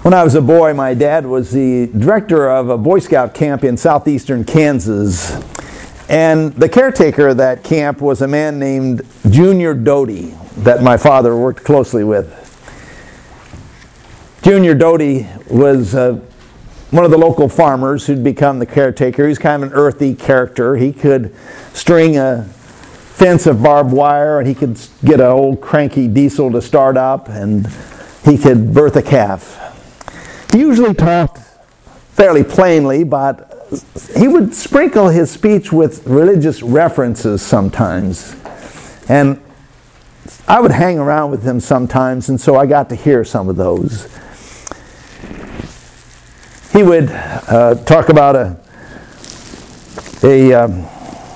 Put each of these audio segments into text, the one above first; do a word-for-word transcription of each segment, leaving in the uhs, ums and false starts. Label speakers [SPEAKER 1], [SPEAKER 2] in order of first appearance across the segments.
[SPEAKER 1] When I was a boy, my dad was the director of a Boy Scout camp in southeastern Kansas. And the caretaker of that camp was a man named Junior Doty that my father worked closely with. Junior Doty was uh, one of the local farmers who'd become the caretaker. He was kind of an earthy character. He could string a fence of barbed wire, and he could get an old cranky diesel to start up, and he could birth a calf. He usually talked fairly plainly, but he would sprinkle his speech with religious references sometimes. And I would hang around with him sometimes, and so I got to hear some of those. He would uh, talk about a a, um,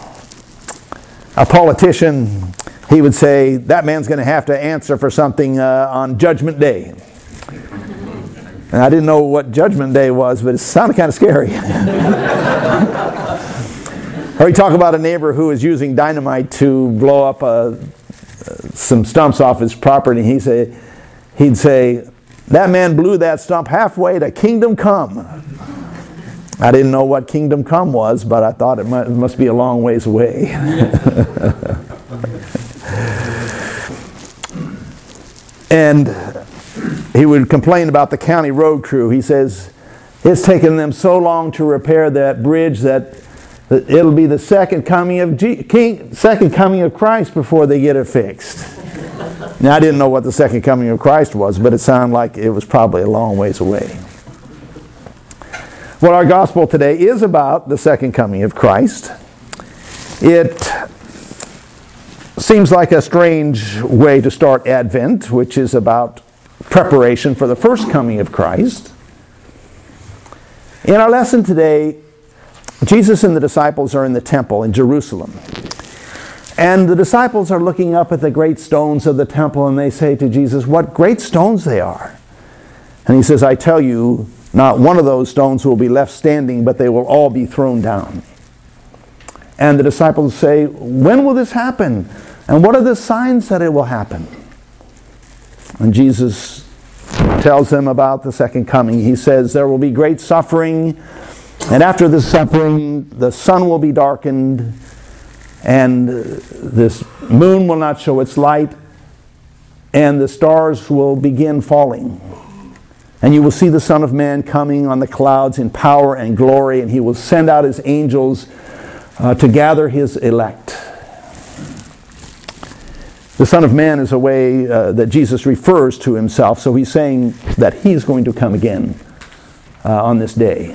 [SPEAKER 1] a politician. He would say, that man's going to have to answer for something uh, on Judgment Day. And I didn't know what Judgment Day was, but it sounded kind of scary. Or he'd talk about a neighbor who was using dynamite to blow up uh, some stumps off his property. He'd say, he'd say, that man blew that stump halfway to kingdom come. I didn't know what kingdom come was, but I thought it must, it must be a long ways away. And he would complain about the county road crew. He says, it's taken them so long to repair that bridge that it'll be the second coming of G- King, second coming of Christ before they get it fixed. Now, I didn't know what the second coming of Christ was, but it sounded like it was probably a long ways away. Well, our gospel today is about the second coming of Christ. It seems like a strange way to start Advent, which is about preparation for the first coming of Christ. In our lesson today, Jesus and the disciples are in the temple in Jerusalem. And the disciples are looking up at the great stones of the temple, and they say to Jesus, what great stones they are. And he says, I tell you, not one of those stones will be left standing, but they will all be thrown down. And the disciples say, when will this happen? And what are the signs that it will happen? And Jesus tells them about the second coming. He says there will be great suffering, and after the suffering, the sun will be darkened, and this moon will not show its light, and the stars will begin falling. And you will see the Son of Man coming on the clouds in power and glory, and he will send out his angels uh, to gather his elect. The Son of Man is a way uh, that Jesus refers to himself, so he's saying that he's going to come again uh, on this day.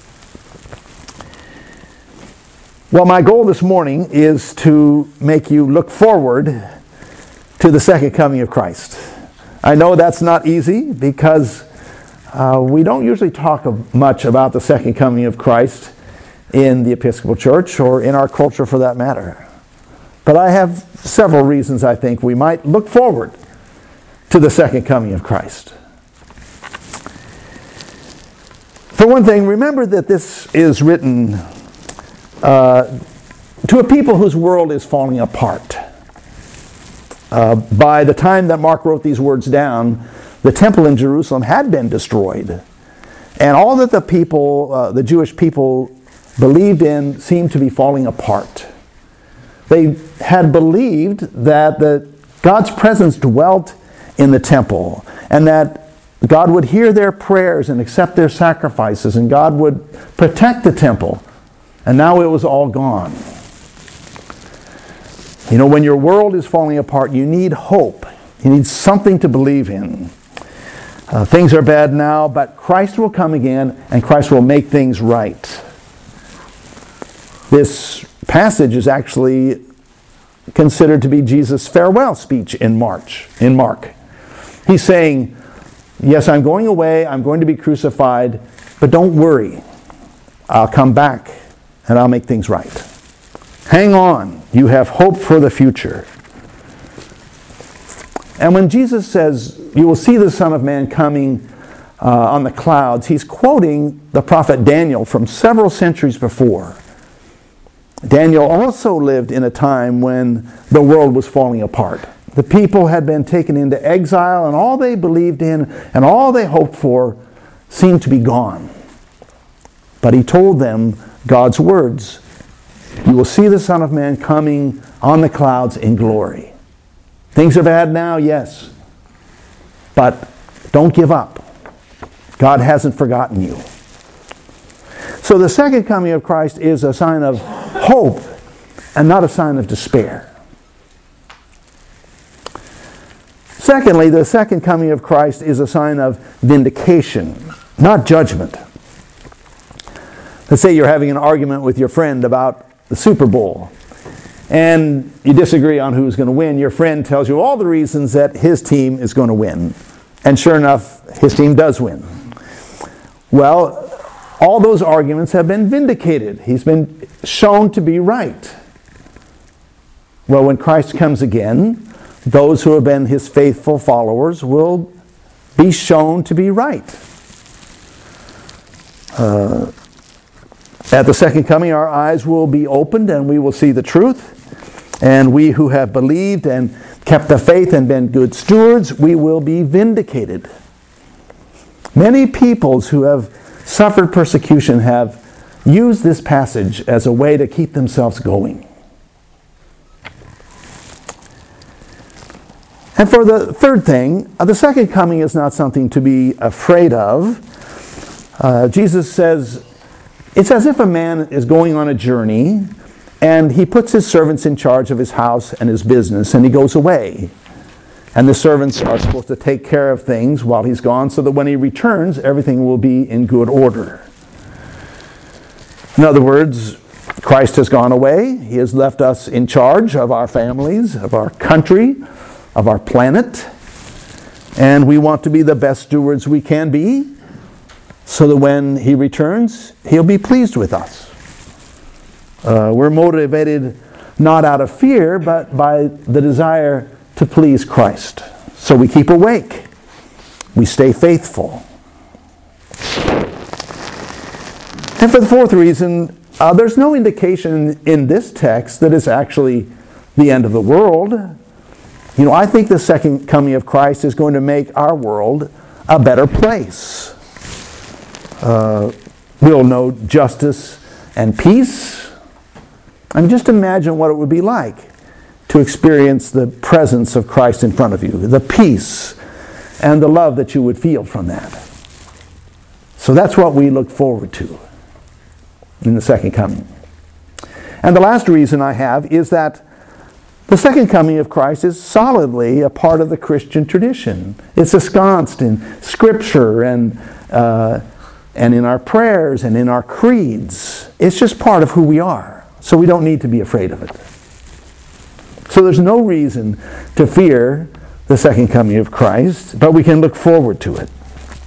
[SPEAKER 1] Well, my goal this morning is to make you look forward to the second coming of Christ. I know that's not easy because uh, we don't usually talk much about the second coming of Christ in the Episcopal Church or in our culture for that matter. But I have several reasons I think we might look forward to the second coming of Christ. For one thing, remember that this is written uh, to a people whose world is falling apart. Uh, by the time that Mark wrote these words down, the temple in Jerusalem had been destroyed. And all that the people, uh, the Jewish people, believed in seemed to be falling apart. They had believed that the, God's presence dwelt in the temple, and that God would hear their prayers and accept their sacrifices, and God would protect the temple. And now it was all gone. You know, when your world is falling apart, you need hope. You need something to believe in. Uh, things are bad now, but Christ will come again, and Christ will make things right. This passage is actually considered to be Jesus' farewell speech in March, in Mark. He's saying, yes, I'm going away, I'm going to be crucified, but don't worry. I'll come back and I'll make things right. Hang on. You have hope for the future. And when Jesus says, you will see the Son of Man coming uh, on the clouds, he's quoting the prophet Daniel from several centuries before. Daniel also lived in a time when the world was falling apart. The people had been taken into exile, and all they believed in and all they hoped for seemed to be gone. But he told them God's words. You will see the Son of Man coming on the clouds in glory. Things are bad now, yes. But don't give up. God hasn't forgotten you. So the second coming of Christ is a sign of hope and not a sign of despair. Secondly, the second coming of Christ is a sign of vindication, not judgment. Let's say you're having an argument with your friend about the Super Bowl, and you disagree on who's going to win. Your friend tells you all the reasons that his team is going to win. And sure enough, his team does win. Well, all those arguments have been vindicated. He's been shown to be right. Well, when Christ comes again, those who have been his faithful followers will be shown to be right. Uh, at the second coming, our eyes will be opened and we will see the truth. And we who have believed and kept the faith and been good stewards, we will be vindicated. Many peoples who have suffered persecution have used this passage as a way to keep themselves going. And for the third thing, uh, the second coming is not something to be afraid of. Uh, Jesus says, it's as if a man is going on a journey and he puts his servants in charge of his house and his business and he goes away. And the servants are supposed to take care of things while he's gone so that when he returns, everything will be in good order. In other words, Christ has gone away. He has left us in charge of our families, of our country, of our planet. And we want to be the best stewards we can be so that when he returns, he'll be pleased with us. Uh, we're motivated not out of fear, but by the desire to please Christ. So we keep awake. We stay faithful. And for the fourth reason, uh, there's no indication in this text that it's actually the end of the world. You know, I think the second coming of Christ is going to make our world a better place. Uh, we'll know justice and peace. I mean, just imagine what it would be like to experience the presence of Christ in front of you, the peace and the love that you would feel from that. So that's what we look forward to in the second coming. And the last reason I have is that the second coming of Christ is solidly a part of the Christian tradition. It's ensconced in Scripture and uh, and in our prayers and in our creeds. It's just part of who we are. So we don't need to be afraid of it. So there's no reason to fear the second coming of Christ, but we can look forward to it.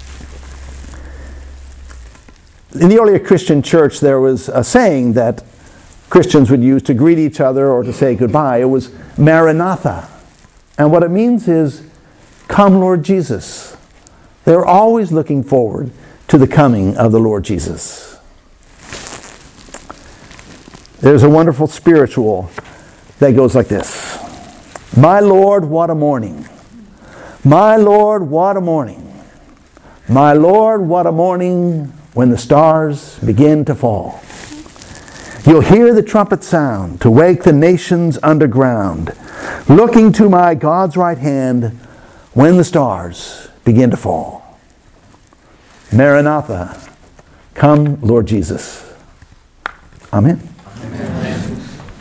[SPEAKER 1] In the earlier Christian church, there was a saying that Christians would use to greet each other or to say goodbye. It was Maranatha. And what it means is, come Lord Jesus. They're always looking forward to the coming of the Lord Jesus. There's a wonderful spiritual that goes like this. My Lord, what a morning. My Lord, what a morning. My Lord, what a morning when the stars begin to fall. You'll hear the trumpet sound to wake the nations underground, looking to my God's right hand when the stars begin to fall. Maranatha, come Lord Jesus. Amen.